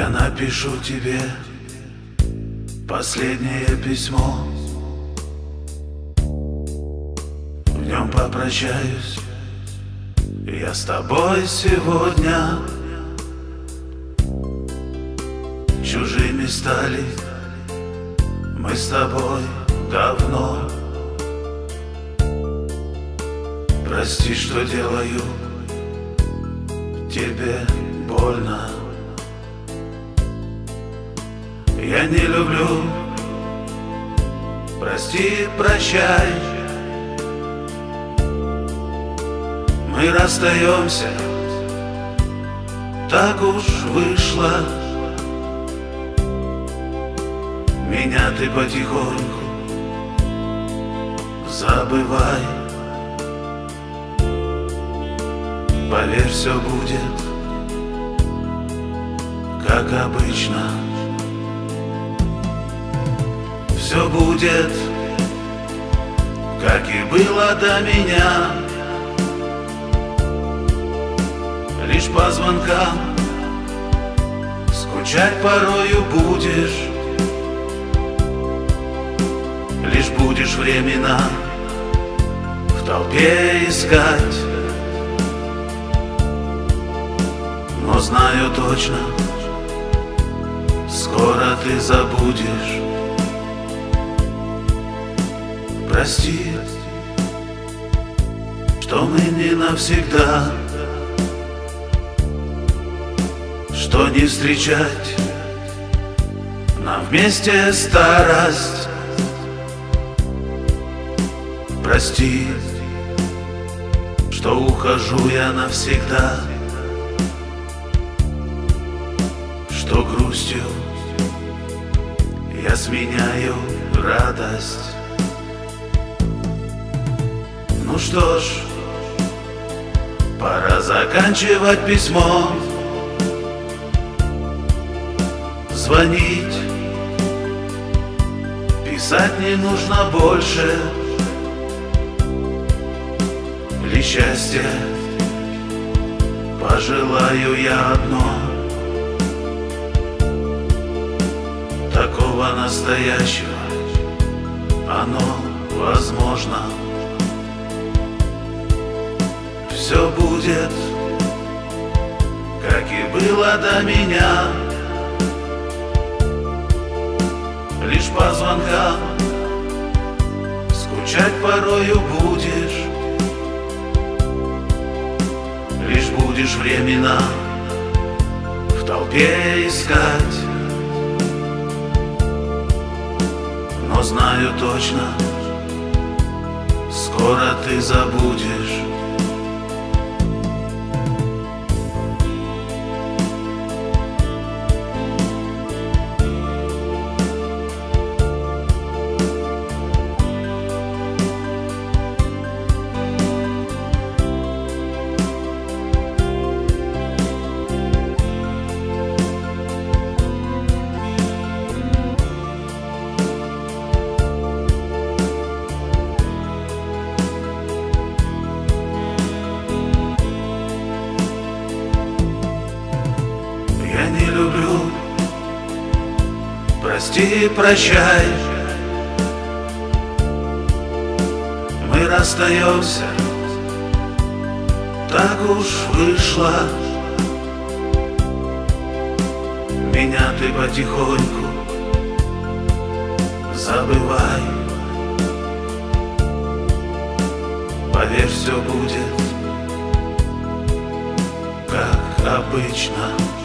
Я напишу тебе последнее письмо. В нем попрощаюсь я с тобой сегодня. Чужими стали мы с тобой давно. Прости, что делаю тебе больно. Я не люблю, прости, прощай. Мы расстаемся, так уж вышло. Меня ты потихоньку забывай. Поверь, все будет как обычно. Все будет, как и было до меня. Лишь по звонкам скучать порою будешь. Лишь будешь времена в толпе искать. Но знаю точно, скоро ты забудешь. Прости, что мы не навсегда, что не встречать нам вместе старость. Прости, что ухожу я навсегда, что грустью я сменяю радость. Ну что ж, пора заканчивать письмо, звонить, писать не нужно больше. Лишь счастья пожелаю я одно, такого настоящего оно возможно. Все будет, как и было до меня. Лишь по звонкам скучать порою будешь. Лишь будешь времена в толпе искать. Но знаю точно, скоро ты забудешь. Я не люблю, прости, прощай. Мы расстаемся, так уж вышло. Меня ты потихоньку забывай. Поверь, все будет как обычно.